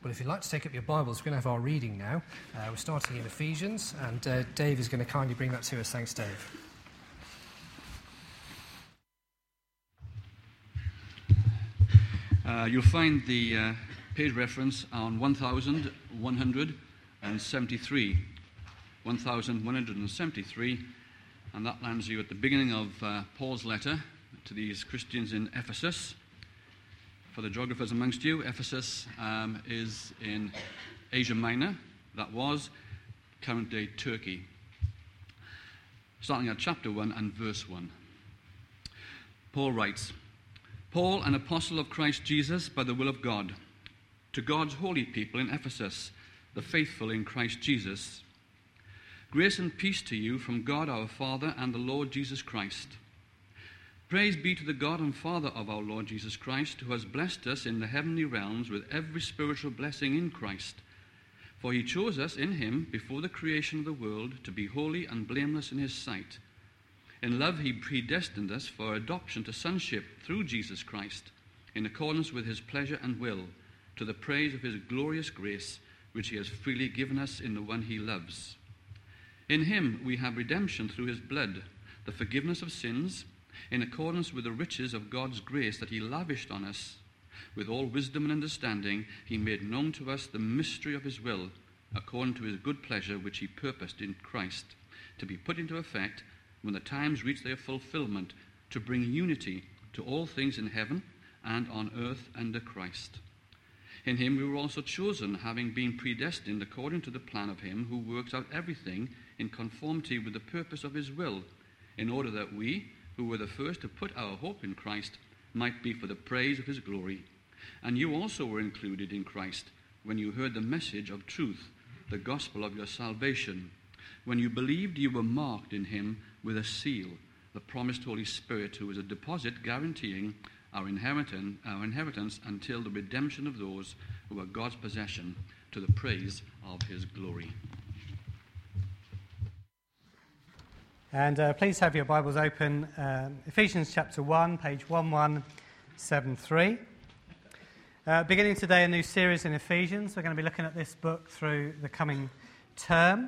Well, if you'd like to take up your Bibles, we're going to have our reading now. We're starting in Ephesians, and Dave is going to kindly bring that to us. Thanks, Dave. You'll find the page reference on 1173. 1173, and that lands you at the beginning of Paul's letter to these Christians in Ephesus. For the geographers amongst you, Ephesus is in Asia Minor. That was current-day Turkey. Starting at chapter 1 and verse 1. Paul writes, Paul, an apostle of Christ Jesus by the will of God, to God's holy people in Ephesus, the faithful in Christ Jesus. Grace and peace to you from God our Father and the Lord Jesus Christ. Praise be to the God and Father of our Lord Jesus Christ, who has blessed us in the heavenly realms with every spiritual blessing in Christ. For he chose us in him before the creation of the world to be holy and blameless in his sight. In love he predestined us for adoption to sonship through Jesus Christ, in accordance with his pleasure and will, to the praise of his glorious grace, which he has freely given us in the one he loves. In him we have redemption through his blood, the forgiveness of sins, in accordance with the riches of God's grace that he lavished on us. With all wisdom and understanding, he made known to us the mystery of his will, according to his good pleasure which he purposed in Christ, to be put into effect when the times reach their fulfillment, to bring unity to all things in heaven and on earth under Christ. In him we were also chosen, having been predestined according to the plan of him who works out everything in conformity with the purpose of his will, in order that we, who were the first to put our hope in Christ, might be for the praise of his glory. And you also were included in Christ when you heard the message of truth, the gospel of your salvation. When you believed, you were marked in him with a seal, the promised Holy Spirit, who is a deposit guaranteeing our inheritance until the redemption of those who are God's possession, to the praise of his glory. And please have your Bibles open. Ephesians chapter 1, page 1173. Beginning today a new series in Ephesians. We're going to be looking at this book through the coming term.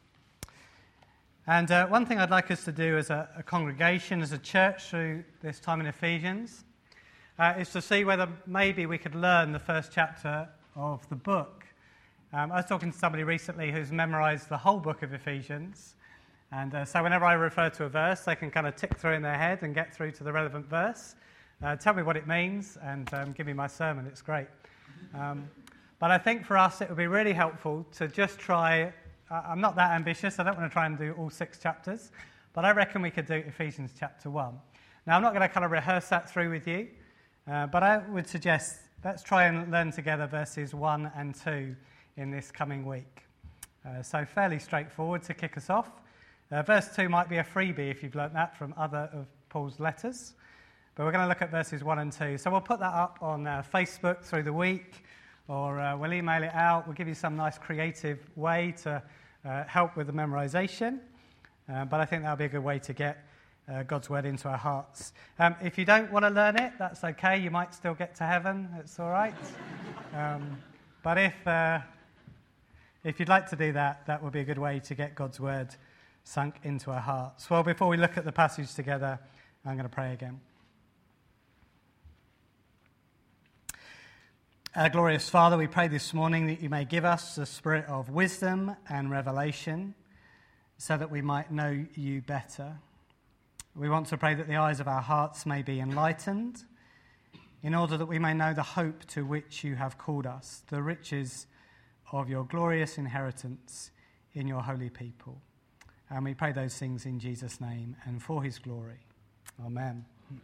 And one thing I'd like us to do as a congregation, as a church through this time in Ephesians, is to see whether maybe we could learn the first chapter of the book. I was talking to somebody recently who's memorized the whole book of Ephesians. And so whenever I refer to a verse, they can kind of tick through in their head and get through to the relevant verse. Tell me what it means and give me my sermon. It's great. But I think for us it would be really helpful to just try. I'm not that ambitious. I don't want to try and do all 6 chapters. But I reckon we could do Ephesians chapter 1. Now, I'm not going to kind of rehearse that through with you. But I would suggest let's try and learn together verses 1 and 2 in this coming week. So fairly straightforward to kick us off. Verse 2 might be a freebie if you've learnt that from other of Paul's letters. But we're going to look at verses 1 and 2. So we'll put that up on Facebook through the week, or we'll email it out. We'll give you some nice creative way to help with the memorization. But I think that'll be a good way to get God's word into our hearts. If you don't want to learn it, that's okay. You might still get to heaven. It's all right. But if you'd like to do that, that would be a good way to get God's word sunk into our hearts. Well, before we look at the passage together, I'm going to pray again. Our glorious Father, we pray this morning that you may give us the spirit of wisdom and revelation so that we might know you better. We want to pray that the eyes of our hearts may be enlightened in order that we may know the hope to which you have called us, the riches of your glorious inheritance in your holy people. And we pray those things in Jesus' name and for his glory. Amen.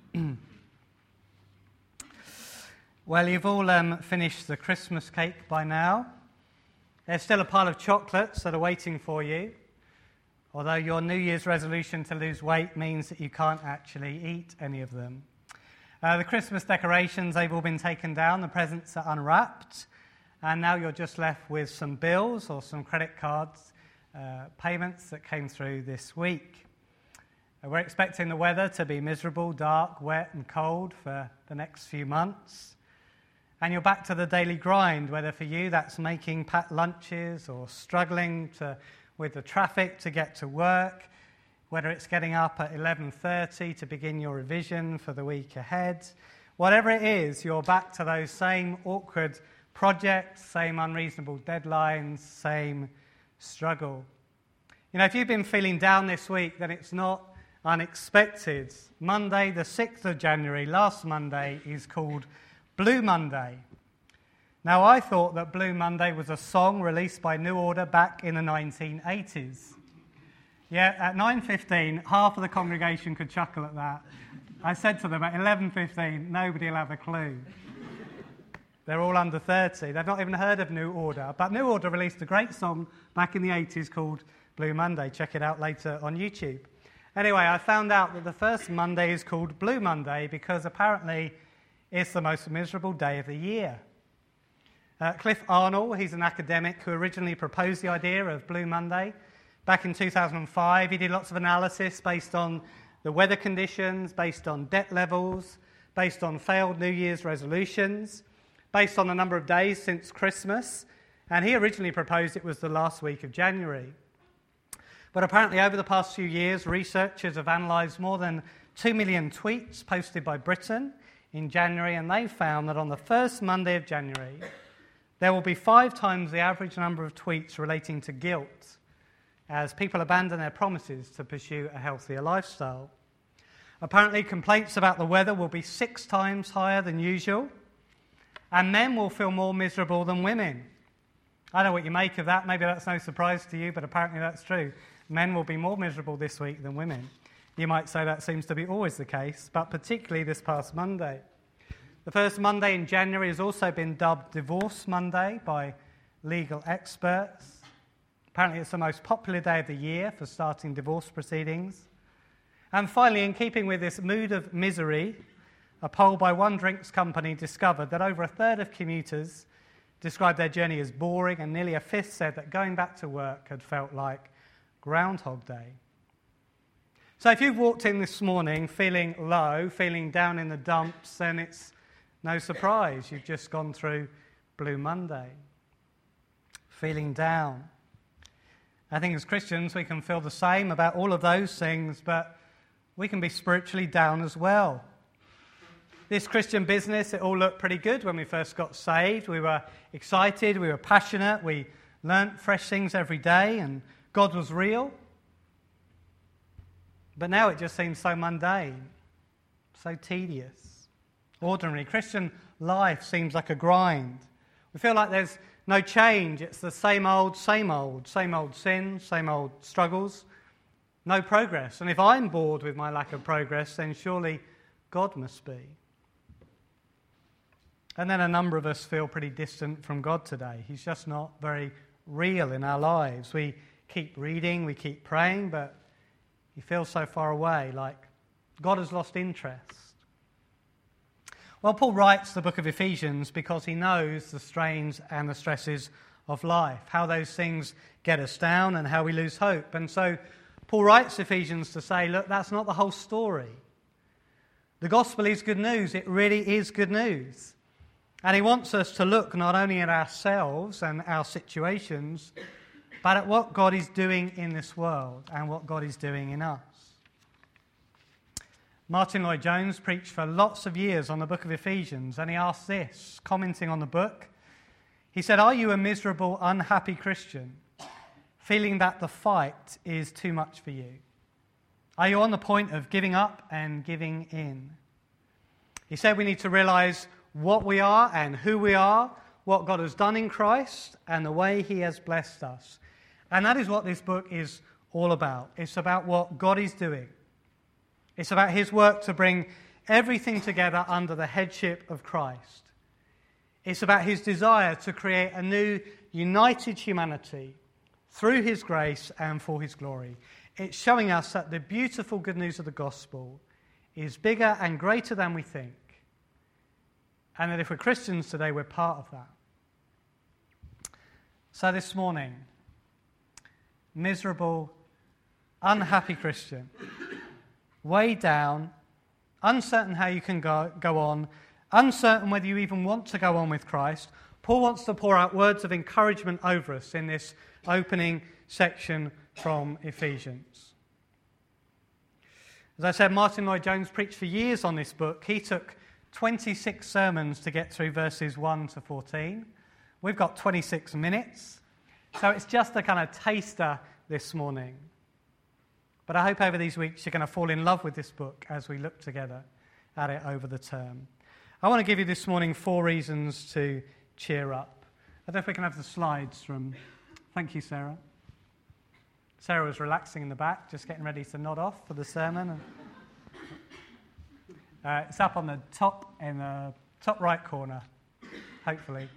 Well, you've all finished the Christmas cake by now. There's still a pile of chocolates that are waiting for you, although your New Year's resolution to lose weight means that you can't actually eat any of them. The Christmas decorations, they've all been taken down, the presents are unwrapped, and now you're just left with some bills or some credit cards payments that came through this week. We're expecting the weather to be miserable, dark, wet and cold for the next few months. and you're back to the daily grind, whether for you that's making packed lunches or struggling with the traffic to get to work, whether it's getting up at 11:30 to begin your revision for the week ahead. Whatever it is, you're back to those same awkward projects, same unreasonable deadlines, same struggle. You know, if you've been feeling down this week, then it's not unexpected. Monday, the 6th of January, last Monday, is called Blue Monday. Now, I thought that Blue Monday was a song released by New Order back in the 1980s. Yeah, at 9:15, half of the congregation could chuckle at that. I said to them at 11:15, nobody will have a clue. They're all under 30. They've not even heard of New Order. But New Order released a great song back in the 80s called Blue Monday. Check it out later on YouTube. Anyway, I found out that the first Monday is called Blue Monday because apparently it's the most miserable day of the year. Cliff Arnold, he's an academic who originally proposed the idea of Blue Monday. Back in 2005, he did lots of analysis based on the weather conditions, based on debt levels, based on failed New Year's resolutions, based on the number of days since Christmas, and he originally proposed it was the last week of January. But apparently over the past few years, researchers have analysed more than 2 million tweets posted by Britain in January, and they found that on the first Monday of January, there will be 5 times the average number of tweets relating to guilt as people abandon their promises to pursue a healthier lifestyle. Apparently, complaints about the weather will be 6 times higher than usual, and men will feel more miserable than women. I don't know what you make of that. Maybe that's no surprise to you, but apparently that's true. Men will be more miserable this week than women. You might say that seems to be always the case, but particularly this past Monday. The first Monday in January has also been dubbed Divorce Monday by legal experts. Apparently it's the most popular day of the year for starting divorce proceedings. And finally, in keeping with this mood of misery, a poll by one drinks company discovered that over a third of commuters described their journey as boring, and nearly a fifth said that going back to work had felt like Groundhog Day. So if you've walked in this morning feeling low, feeling down in the dumps, then it's no surprise you've just gone through Blue Monday. Feeling down. I think as Christians we can feel the same about all of those things, but we can be spiritually down as well. This Christian business, it all looked pretty good when we first got saved. We were excited, we were passionate, we learnt fresh things every day, and God was real. But now it just seems so mundane, so tedious, ordinary. Christian life seems like a grind. We feel like there's no change. It's the same old sin, same old struggles, no progress. And if I'm bored with my lack of progress, then surely God must be. And then a number of us feel pretty distant from God today. He's just not very real in our lives. We keep reading, we keep praying, but he feels so far away, like God has lost interest. Well, Paul writes the book of Ephesians because he knows the strains and the stresses of life, how those things get us down and how we lose hope. And so Paul writes Ephesians to say, look, that's not the whole story. The gospel is good news. It really is good news. And he wants us to look not only at ourselves and our situations, but at what God is doing in this world and what God is doing in us. Martin Lloyd-Jones preached for lots of years on the book of Ephesians, and he asked this, commenting on the book. He said, are you a miserable, unhappy Christian, feeling that the fight is too much for you? Are you on the point of giving up and giving in? He said we need to realize what we are and who we are, what God has done in Christ, and the way he has blessed us. And that is what this book is all about. It's about what God is doing. It's about his work to bring everything together under the headship of Christ. It's about his desire to create a new, united humanity through his grace and for his glory. It's showing us that the beautiful good news of the gospel is bigger and greater than we think. And that if we're Christians today, we're part of that. So this morning, miserable, unhappy Christian, weighed down, uncertain how you can go on, uncertain whether you even want to go on with Christ, Paul wants to pour out words of encouragement over us in this opening section from Ephesians. As I said, Martin Lloyd-Jones preached for years on this book. He took 26 sermons to get through verses 1 to 14. We've got 26 minutes, so it's just a kind of taster this morning. But I hope over these weeks you're going to fall in love with this book as we look together at it over the term. I want to give you this morning 4 reasons to cheer up. I don't know if we can have the slides from... Thank you, Sarah. Sarah was relaxing in the back, just getting ready to nod off for the sermon. It's up on the top, in the top right corner, hopefully.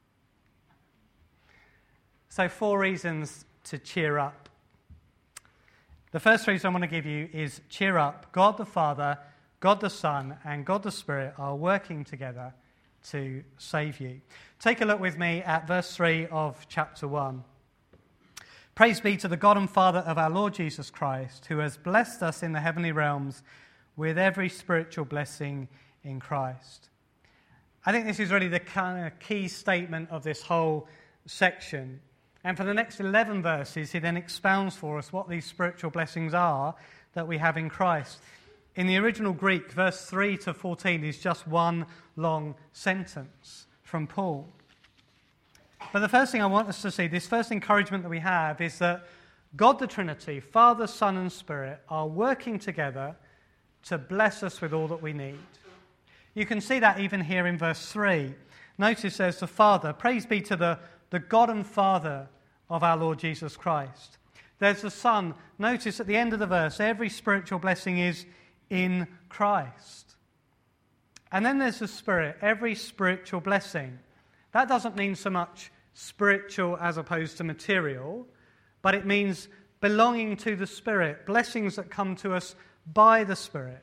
So 4 reasons to cheer up. The first reason I want to give you is cheer up. God the Father, God the Son, and God the Spirit are working together to save you. Take a look with me at verse 3 of chapter 1. Praise be to the God and Father of our Lord Jesus Christ, who has blessed us in the heavenly realms with every spiritual blessing in Christ. I think this is really the kind of key statement of this whole section. And for the next 11 verses, he then expounds for us what these spiritual blessings are that we have in Christ. In the original Greek, verse 3 to 14 is just one long sentence from Paul. But the first thing I want us to see, this first encouragement that we have, is that God the Trinity, Father, Son, and Spirit, are working together to bless us with all that we need. You can see that even here in verse 3. Notice there's the Father. Praise be to the God and Father of our Lord Jesus Christ. There's the Son. Notice at the end of the verse, every spiritual blessing is in Christ. And then there's the Spirit, every spiritual blessing. That doesn't mean so much spiritual as opposed to material, but it means belonging to the Spirit, blessings that come to us by the Spirit.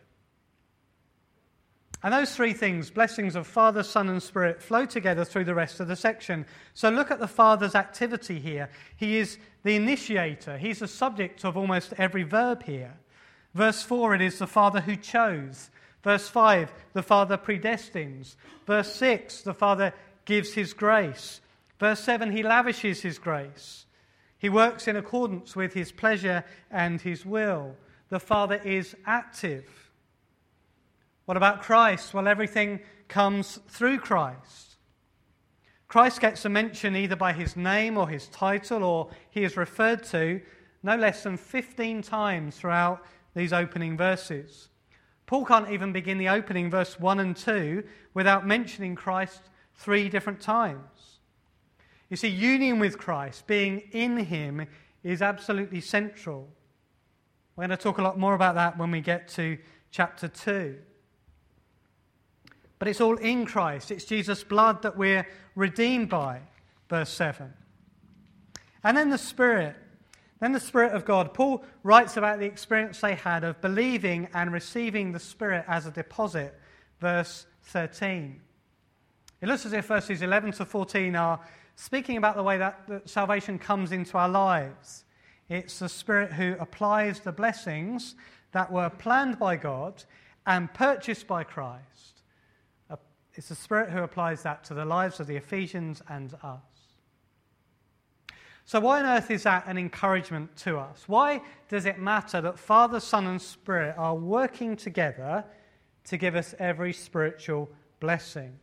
And those 3 things, blessings of Father, Son, and Spirit, flow together through the rest of the section. So look at the Father's activity here. He is the initiator. He's the subject of almost every verb here. Verse 4, it is the Father who chose. Verse 5, the Father predestines. Verse 6, the Father gives his grace. Verse 7, he lavishes his grace. He works in accordance with his pleasure and his will. The Father is active. What about Christ? Well, everything comes through Christ. Christ gets a mention either by his name or his title, or he is referred to no less than 15 times throughout these opening verses. Paul can't even begin the opening, verse 1 and 2, without mentioning Christ 3 different times. You see, union with Christ, being in him, is absolutely central. We're going to talk a lot more about that when we get to chapter 2. But it's all in Christ. It's Jesus' blood that we're redeemed by, verse 7. And then the Spirit. Then the Spirit of God. Paul writes about the experience they had of believing and receiving the Spirit as a deposit, verse 13. It looks as if verses 11 to 14 are speaking about the way that salvation comes into our lives. It's the Spirit who applies the blessings that were planned by God and purchased by Christ. It's the Spirit who applies that to the lives of the Ephesians and us. So why on earth is that an encouragement to us? Why does it matter that Father, Son, and Spirit are working together to give us every spiritual blessing?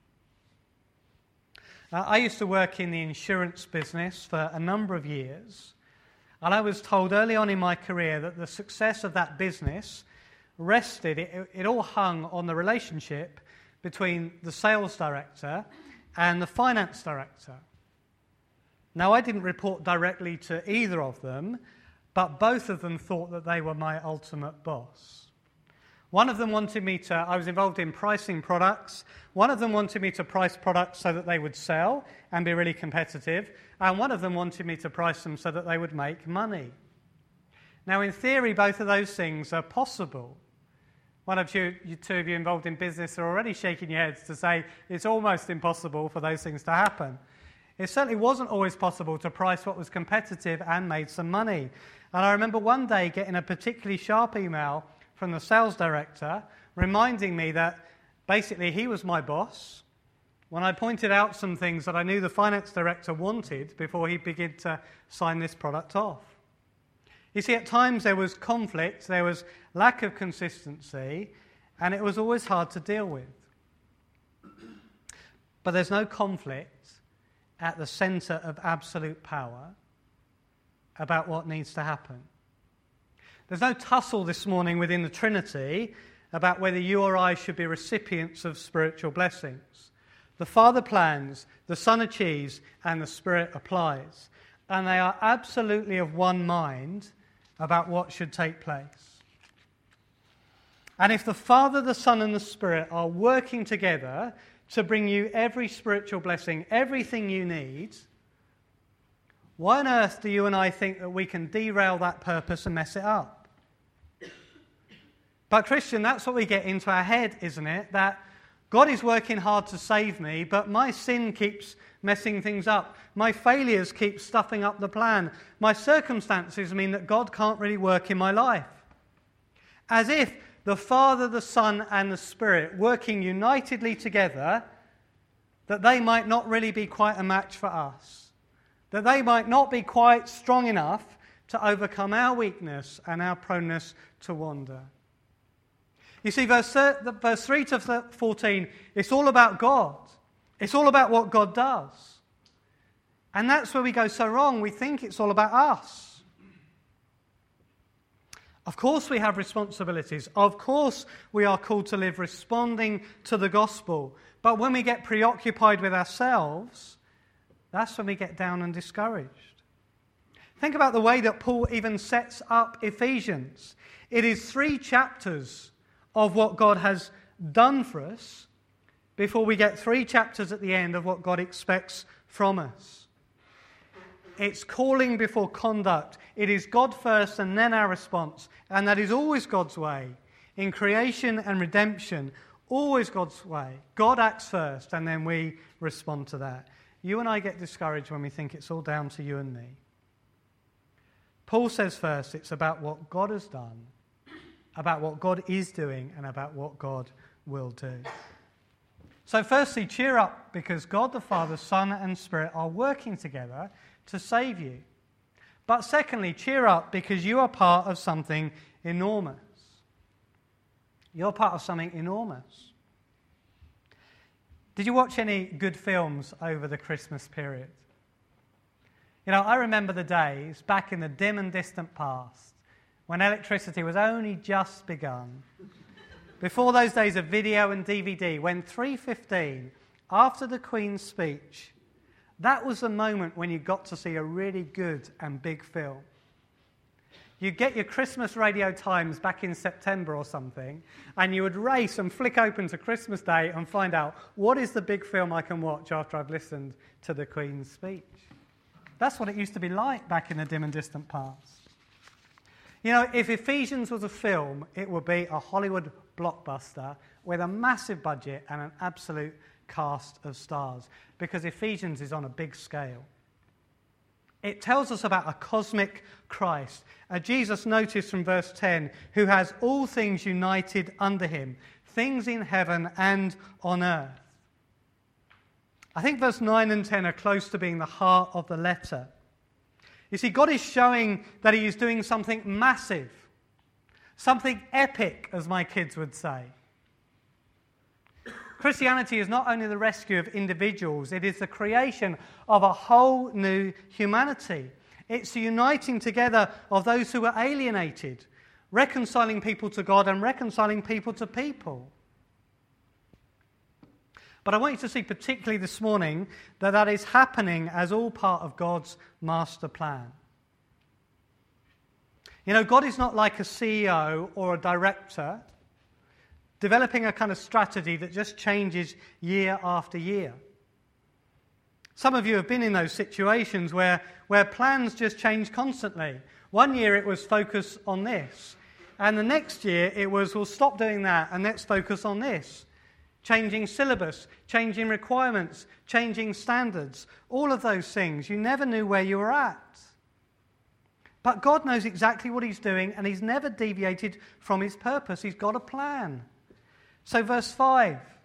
I used to work in the insurance business for a number of years, and I was told early on in my career that the success of that business rested, it all hung on the relationship between the sales director and the finance director. Now, I didn't report directly to either of them, but both of them thought that they were my ultimate boss. One of them wanted me to, I was involved in pricing products. One of them wanted me to price products so that they would sell and be really competitive. And one of them wanted me to price them so that they would make money. Now, in theory, both of those things are possible. One of you two of you involved in business are already shaking your heads to say it's almost impossible for those things to happen. It certainly wasn't always possible to price what was competitive and made some money. And I remember one day getting a particularly sharp email from the sales director reminding me that Basically, he was my boss. When I pointed out some things that I knew the finance director wanted before he began to sign this product off. You see, at times there was conflict, there was lack of consistency, and it was always hard to deal with. But there's no conflict at the center of absolute power about what needs to happen. There's no tussle this morning within the Trinity about whether you or I should be recipients of spiritual blessings. The Father plans, the Son achieves, and the Spirit applies. And they are absolutely of one mind about what should take place. And if the Father, the Son, and the Spirit are working together to bring you every spiritual blessing, everything you need, why on earth do you and I think that we can derail that purpose and mess it up? But Christian, that's what we get into our head, isn't it? That God is working hard to save me, but my sin keeps messing things up. My failures keep stuffing up the plan. My circumstances mean that God can't really work in my life. As if the Father, the Son, and the Spirit working unitedly together, that they might not really be quite a match for us. That they might not be quite strong enough to overcome our weakness and our proneness to wander. You see, verse 3 to 14, it's all about God. It's all about what God does. And that's where we go so wrong. We think it's all about us. Of course we have responsibilities. Of course we are called to live responding to the gospel. But when we get preoccupied with ourselves, that's when we get down and discouraged. Think about the way that Paul even sets up Ephesians. It is 3 chapters of what God has done for us before we get 3 chapters at the end of what God expects from us. It's calling before conduct. It is God first and then our response. And that is always God's way. In creation and redemption, always God's way. God acts first and then we respond to that. You and I get discouraged when we think it's all down to you and me. Paul says first it's about what God has done, about what God is doing, and about what God will do. So firstly, cheer up, because God the Father, Son, and Spirit are working together to save you. But secondly, cheer up, because you are part of something enormous. You're part of something enormous. Did you watch any good films over the Christmas period? You know, I remember the days back in the dim and distant past when electricity was only just begun. Before those days of video and DVD, when 3:15, after the Queen's speech, that was the moment when you got to see a really good and big film. You'd get your Christmas Radio Times back in September or something, and you would race and flick open to Christmas Day and find out, what is the big film I can watch after I've listened to the Queen's speech? That's what it used to be like back in the dim and distant past. You know, if Ephesians was a film, it would be a Hollywood blockbuster with a massive budget and an absolute cast of stars, because Ephesians is on a big scale. It tells us about a cosmic Christ, a Jesus, notice from verse 10, who has all things united under him, things in heaven and on earth. I think verse 9 and 10 are close to being the heart of the letter. You see, God is showing that he is doing something massive, something epic, as my kids would say. Christianity is not only the rescue of individuals, it is the creation of a whole new humanity. It's the uniting together of those who were alienated, reconciling people to God and reconciling people to people. But I want you to see particularly this morning that that is happening as all part of God's master plan. You know, God is not like a CEO or a director developing a kind of strategy that just changes year after year. Some of you have been in those situations where plans just change constantly. One year it was focus on this, and the next year it was, we'll stop doing that and let's focus on this. Changing syllabus, changing requirements, changing standards, all of those things. You never knew where you were at. But God knows exactly what he's doing, and he's never deviated from his purpose. He's got a plan. So verse 5,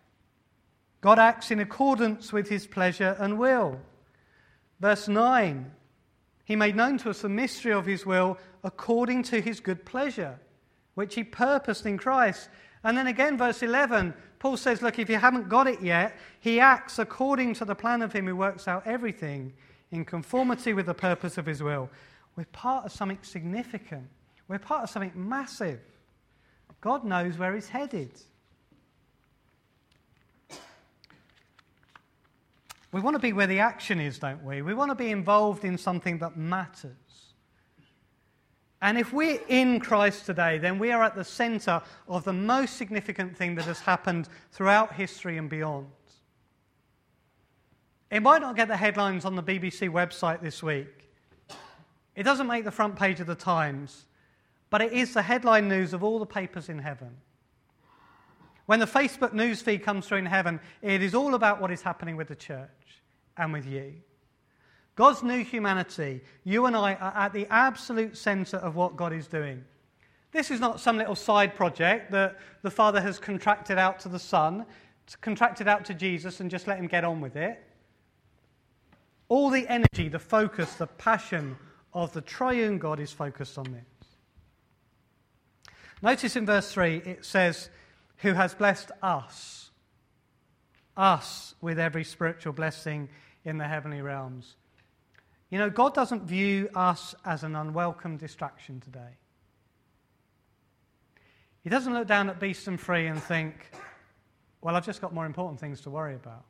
God acts in accordance with his pleasure and will. Verse 9, he made known to us the mystery of his will according to his good pleasure, which he purposed in Christ. And then again, verse 11, Paul says, look, if you haven't got it yet, he acts according to the plan of him who works out everything in conformity with the purpose of his will. We're part of something significant. We're part of something massive. God knows where he's headed. We want to be where the action is, don't we? We want to be involved in something that matters. And if we're in Christ today, then we are at the centre of the most significant thing that has happened throughout history and beyond. It might not get the headlines on the BBC website this week. It doesn't make the front page of the Times, but it is the headline news of all the papers in heaven. When the Facebook news feed comes through in heaven, it is all about what is happening with the church and with you. God's new humanity, you and I are at the absolute centre of what God is doing. This is not some little side project that the Father has contracted out to the Son, contracted out to Jesus and just let him get on with it. All the energy, the focus, the passion of the triune God is focused on this. Notice in verse 3 it says, who has blessed us with every spiritual blessing in the heavenly realms. You know, God doesn't view us as an unwelcome distraction today. He doesn't look down at Beeston Free and think, well, I've just got more important things to worry about.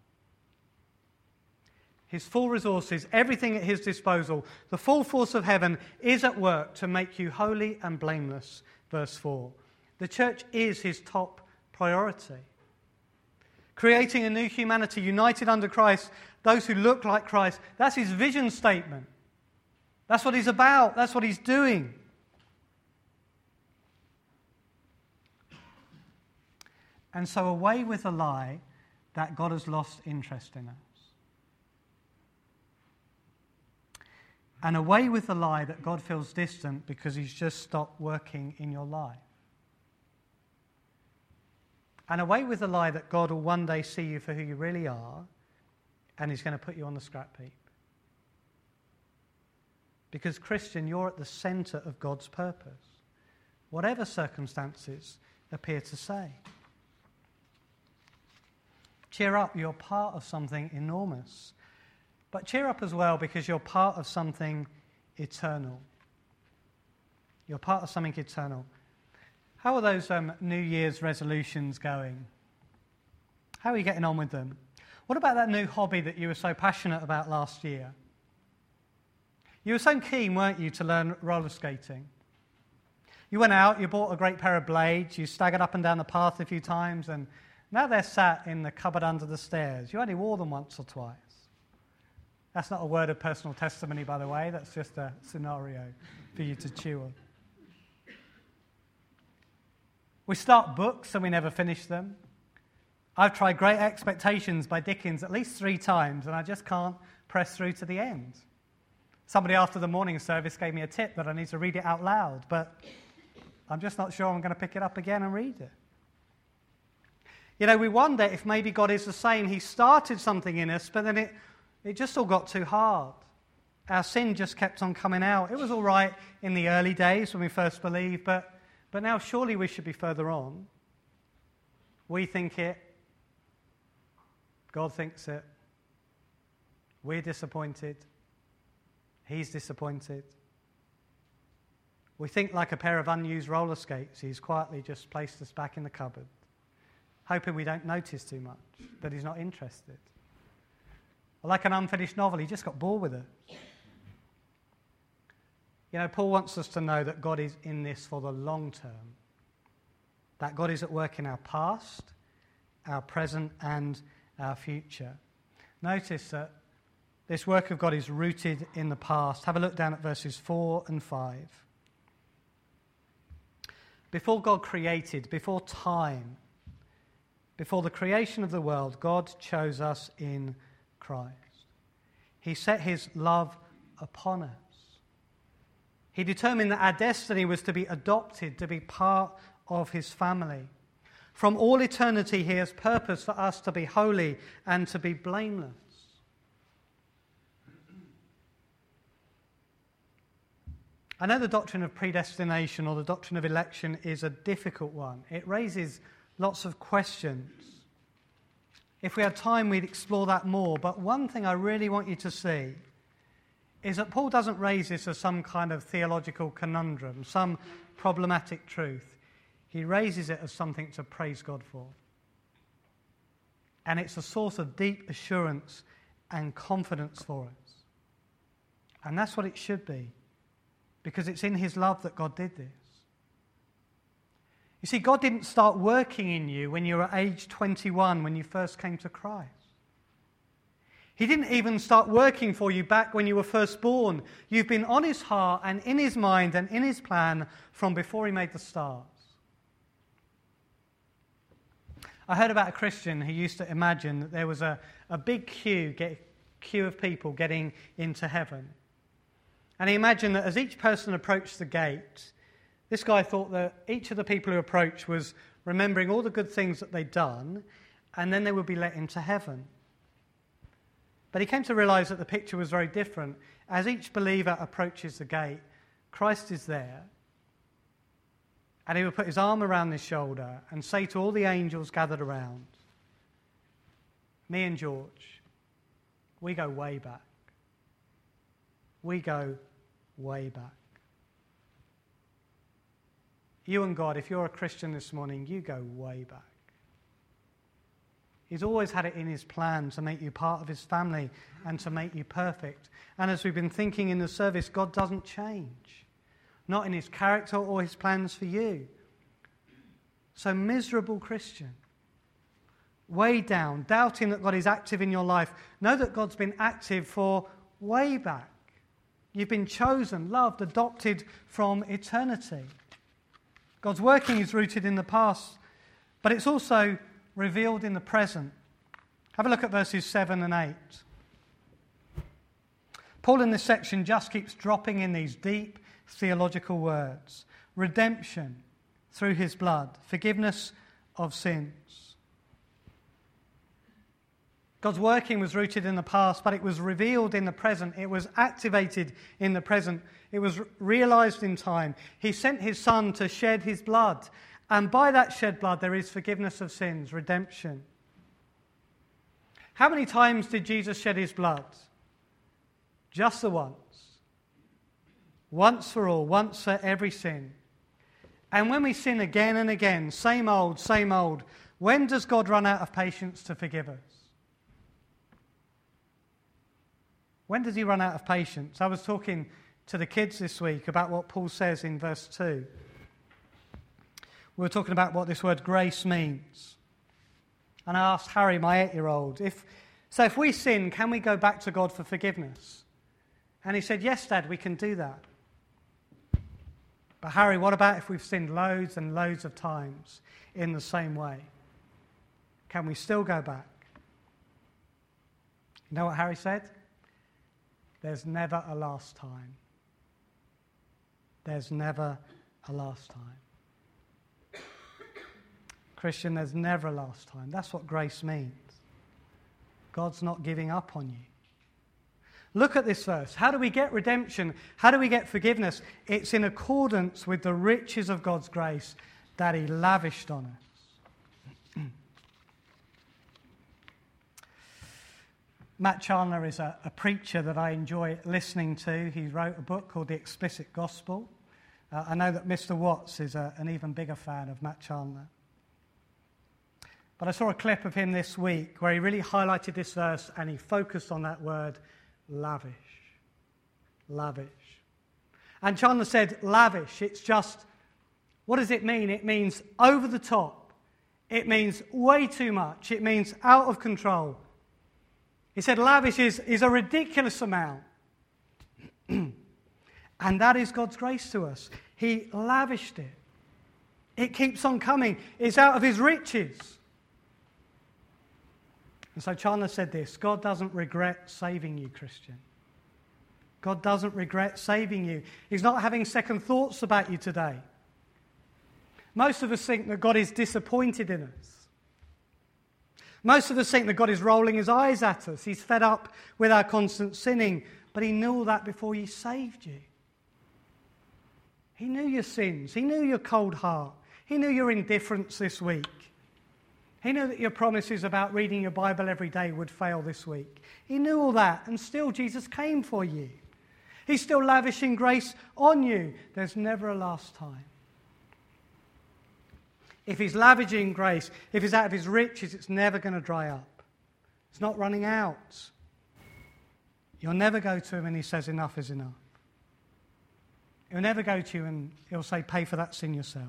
His full resources, everything at his disposal, the full force of heaven is at work to make you holy and blameless, verse 4. The church is his top priority. Creating a new humanity united under Christ, those who look like Christ, that's his vision statement. That's what he's about. That's what he's doing. And so away with the lie that God has lost interest in us. And away with the lie that God feels distant because he's just stopped working in your life. And away with the lie that God will one day see you for who you really are and he's going to put you on the scrap heap. Because, Christian, you're at the centre of God's purpose, whatever circumstances appear to say. Cheer up, you're part of something enormous. But cheer up as well because you're part of something eternal. You're part of something eternal. How are those New Year's resolutions going? How are you getting on with them? What about that new hobby that you were so passionate about last year? You were so keen, weren't you, to learn roller skating? You went out, you bought a great pair of blades, you staggered up and down the path a few times, and now they're sat in the cupboard under the stairs. You only wore them once or twice. That's not a word of personal testimony, by the way. That's just a scenario for you to chew on. We start books and we never finish them. I've tried Great Expectations by Dickens at least 3 times, and I just can't press through to the end. Somebody after the morning service gave me a tip that I need to read it out loud, but I'm just not sure I'm going to pick it up again and read it. You know, we wonder if maybe God is the same. He started something in us, but then it just all got too hard. Our sin just kept on coming out. It was all right in the early days when we first believed, but now surely we should be further on. We think it. God thinks it. We're disappointed. He's disappointed. We think like a pair of unused roller skates. He's quietly just placed us back in the cupboard, hoping we don't notice too much, that he's not interested. Or like an unfinished novel, he just got bored with it. You know, Paul wants us to know that God is in this for the long term. That God is at work in our past, our present, and our future. Notice that this work of God is rooted in the past. Have a look down at verses 4 and 5. Before God created, before time, before the creation of the world, God chose us in Christ. He set his love upon us. He determined that our destiny was to be adopted, to be part of his family. From all eternity, he has purposed for us to be holy and to be blameless. I know the doctrine of predestination or the doctrine of election is a difficult one. It raises lots of questions. If we had time, we'd explore that more. But one thing I really want you to see is that Paul doesn't raise this as some kind of theological conundrum, some problematic truth. He raises it as something to praise God for. And it's a source of deep assurance and confidence for us. And that's what it should be, because it's in his love that God did this. You see, God didn't start working in you when you were age 21, when you first came to Christ. He didn't even start working for you back when you were first born. You've been on his heart and in his mind and in his plan from before he made the stars. I heard about a Christian who used to imagine that there was a big queue of people getting into heaven. And he imagined that as each person approached the gate, this guy thought that each of the people who approached was remembering all the good things that they'd done, and then they would be let into heaven. But he came to realize that the picture was very different. As each believer approaches the gate, Christ is there, and he would put his arm around his shoulder and say to all the angels gathered around, me and George, we go way back. We go way back. You and God, if you're a Christian this morning, you go way back. He's always had it in his plan to make you part of his family and to make you perfect. And as we've been thinking in the service, God doesn't change. Not in his character or his plans for you. So miserable Christian, way down, doubting that God is active in your life, know that God's been active for way back. You've been chosen, loved, adopted from eternity. God's working is rooted in the past, but it's also revealed in the present. Have a look at verses 7 and 8. Paul in this section just keeps dropping in these deep theological words. Redemption through his blood, forgiveness of sins. God's working was rooted in the past, but it was revealed in the present. It was activated in the present. It was realized in time. He sent his Son to shed his blood. And by that shed blood, there is forgiveness of sins, redemption. How many times did Jesus shed his blood? Just the once. Once for all, once for every sin. And when we sin again and again, same old, when does God run out of patience to forgive us? When does he run out of patience? I was talking to the kids this week about what Paul says in verse 2. We were talking about what this word grace means. And I asked Harry, my 8-year-old, if we sin, can we go back to God for forgiveness? And he said, yes, Dad, we can do that. But Harry, what about if we've sinned loads and loads of times in the same way? Can we still go back? You know what Harry said? There's never a last time. There's never a last time. Christian, there's never a last time. That's what grace means. God's not giving up on you. Look at this verse. How do we get redemption? How do we get forgiveness? It's in accordance with the riches of God's grace that he lavished on us. Matt Chandler is a preacher that I enjoy listening to. He wrote a book called The Explicit Gospel. I know that Mr. Watts is an even bigger fan of Matt Chandler. But I saw a clip of him this week where he really highlighted this verse and he focused on that word, lavish. Lavish. And Chandler said, lavish, it's just, what does it mean? It means over the top. It means way too much. It means out of control. He said lavish is a ridiculous amount. And that is God's grace to us. He lavished it. It keeps on coming. It's out of his riches. And so Chandler said this, God doesn't regret saving you, Christian. God doesn't regret saving you. He's not having second thoughts about you today. Most of us think that God is disappointed in us. Most of us think that God is rolling his eyes at us. He's fed up with our constant sinning. But he knew all that before he saved you. He knew your sins. He knew your cold heart. He knew your indifference this week. He knew that your promises about reading your Bible every day would fail this week. He knew all that, and still Jesus came for you. He's still lavishing grace on you. There's never a last time. If he's lavishing grace, if he's out of his riches, it's never going to dry up. It's not running out. You'll never go to him and he says enough is enough. He'll never go to you and he'll say pay for that sin yourself.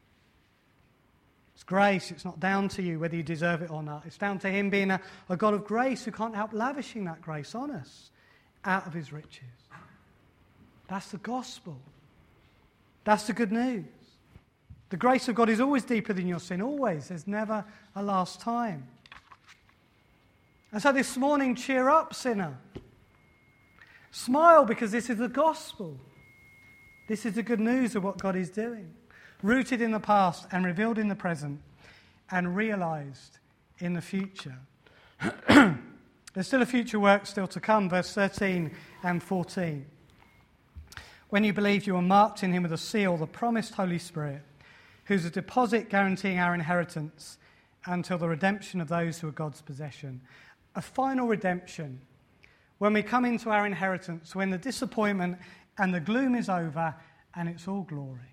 It's grace. It's not down to you whether you deserve it or not. It's down to him being a God of grace who can't help lavishing that grace on us out of his riches. That's the gospel. That's the good news. The grace of God is always deeper than your sin, always. There's never a last time. And so this morning, cheer up, sinner. Smile, because this is the gospel. This is the good news of what God is doing. Rooted in the past and revealed in the present and realized in the future. There's still a future work still to come, verse 13 and 14. When you believe, you are marked in him with a seal, the promised Holy Spirit, who's a deposit guaranteeing our inheritance until the redemption of those who are God's possession. A final redemption. When we come into our inheritance, when the disappointment and the gloom is over and it's all glory.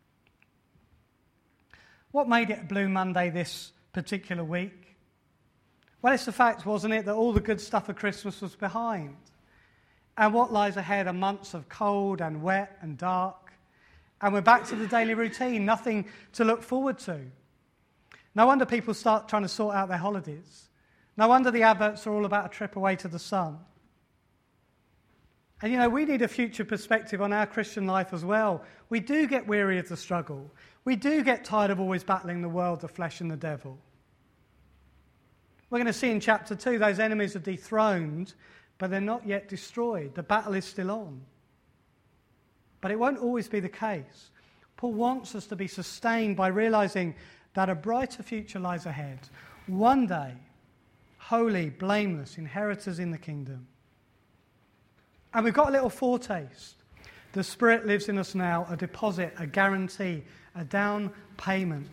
What made it Blue Monday this particular week? Well, it's the fact, wasn't it, that all the good stuff of Christmas was behind. And what lies ahead are months of cold and wet and dark. And we're back to the daily routine, nothing to look forward to. No wonder people start trying to sort out their holidays. No wonder the adverts are all about a trip away to the sun. And you know, we need a future perspective on our Christian life as well. We do get weary of the struggle. We do get tired of always battling the world, the flesh and the devil. We're going to see in chapter 2, those enemies are dethroned, but they're not yet destroyed. The battle is still on. But it won't always be the case. Paul wants us to be sustained by realizing that a brighter future lies ahead. One day, holy, blameless, inheritors in the kingdom. And we've got a little foretaste. The Spirit lives in us now, a deposit, a guarantee, a down payment.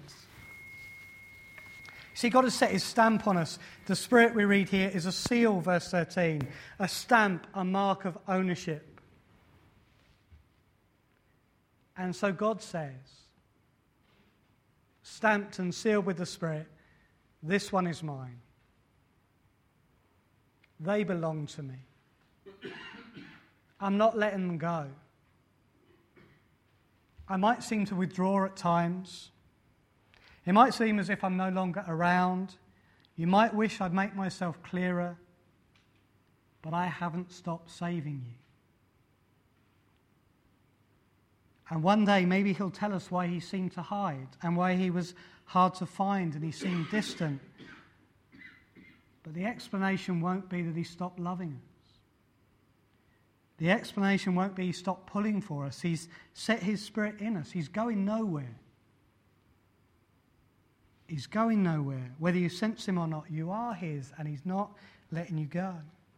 See, God has set his stamp on us. The Spirit we read here is a seal, verse 13, a stamp, a mark of ownership. And so God says, stamped and sealed with the Spirit, this one is mine. They belong to me. I'm not letting them go. I might seem to withdraw at times. It might seem as if I'm no longer around. You might wish I'd make myself clearer, but I haven't stopped saving you. And one day maybe he'll tell us why he seemed to hide and why he was hard to find and he seemed distant. But the explanation won't be that he stopped loving us. The explanation won't be he stopped pulling for us. He's set his Spirit in us. He's going nowhere. He's going nowhere. Whether you sense him or not, you are his and he's not letting you go.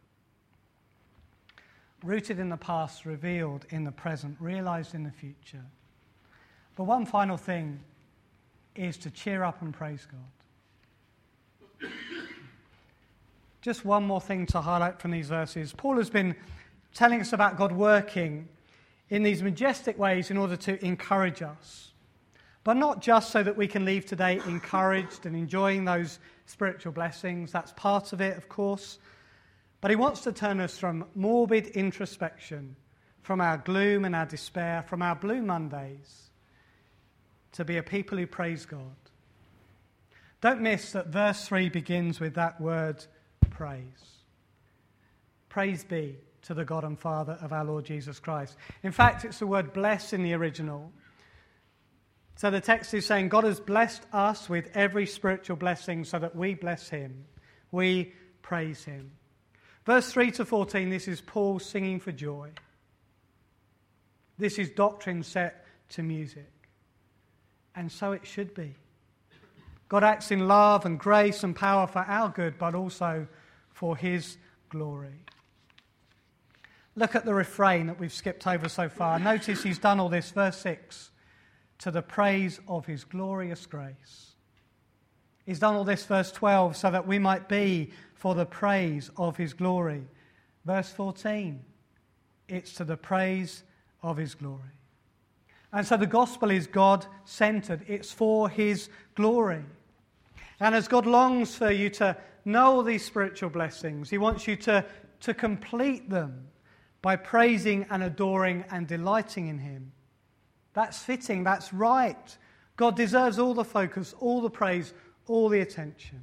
Rooted in the past, revealed in the present, realized in the future. But one final thing is to cheer up and praise God. Just one more thing to highlight from these verses. Paul has been telling us about God working in these majestic ways in order to encourage us. But not just so that we can leave today encouraged and enjoying those spiritual blessings. That's part of it, of course. But he wants to turn us from morbid introspection, from our gloom and our despair, from our Blue Mondays, to be a people who praise God. Don't miss that verse 3 begins with that word, praise. Praise be to the God and Father of our Lord Jesus Christ. In fact, it's the word bless in the original. So the text is saying God has blessed us with every spiritual blessing so that we bless him. We praise him. Verse 3 to 14, this is Paul singing for joy. This is doctrine set to music. And so it should be. God acts in love and grace and power for our good, but also for his glory. Look at the refrain that we've skipped over so far. Notice he's done all this, verse 6, to the praise of his glorious grace. He's done all this, verse 12, so that we might be for the praise of his glory. Verse 14, it's to the praise of his glory. And so the gospel is God-centered. It's for his glory. And as God longs for you to know these spiritual blessings, he wants you to complete them by praising and adoring and delighting in him. That's fitting, that's right. God deserves all the focus, all the praise, all the attention.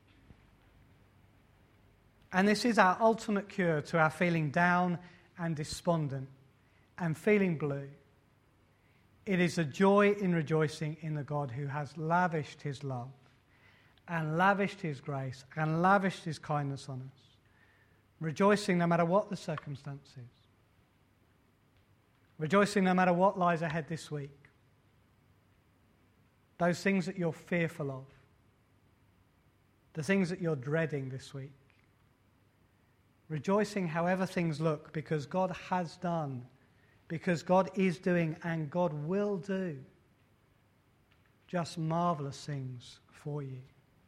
And this is our ultimate cure to our feeling down and despondent and feeling blue. It is a joy in rejoicing in the God who has lavished his love and lavished his grace and lavished his kindness on us. Rejoicing no matter what the circumstances. Rejoicing no matter what lies ahead this week. Those things that you're fearful of. The things that you're dreading this week. Rejoicing however things look, because God has done, because God is doing, and God will do just marvelous things for you.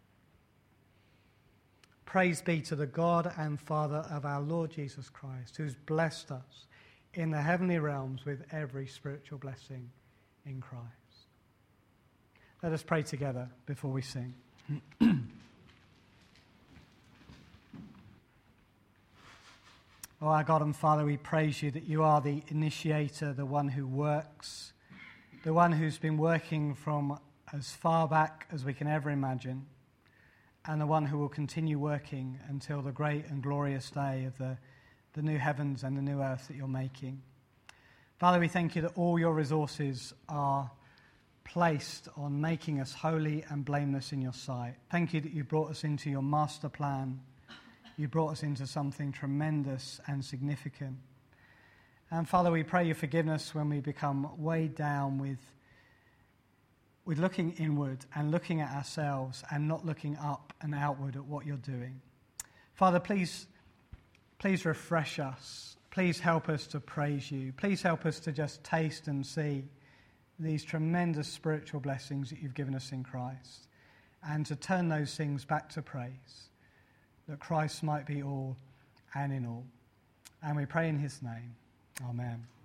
Praise be to the God and Father of our Lord Jesus Christ, who's blessed us in the heavenly realms with every spiritual blessing in Christ. Let us pray together before we sing. Oh, our God and Father, we praise you that you are the initiator, the one who works, the one who's been working from as far back as we can ever imagine, and the one who will continue working until the great and glorious day of the new heavens and the new earth that you're making. Father, we thank you that all your resources are placed on making us holy and blameless in your sight. Thank you that you brought us into your master plan. You brought us into something tremendous and significant. And Father, we pray your forgiveness when we become weighed down with looking inward and looking at ourselves and not looking up and outward at what you're doing. Father, please refresh us. Please help us to praise you. Please help us to just taste and see these tremendous spiritual blessings that you've given us in Christ, and to turn those things back to praise, that Christ might be all and in all. And we pray in his name. Amen.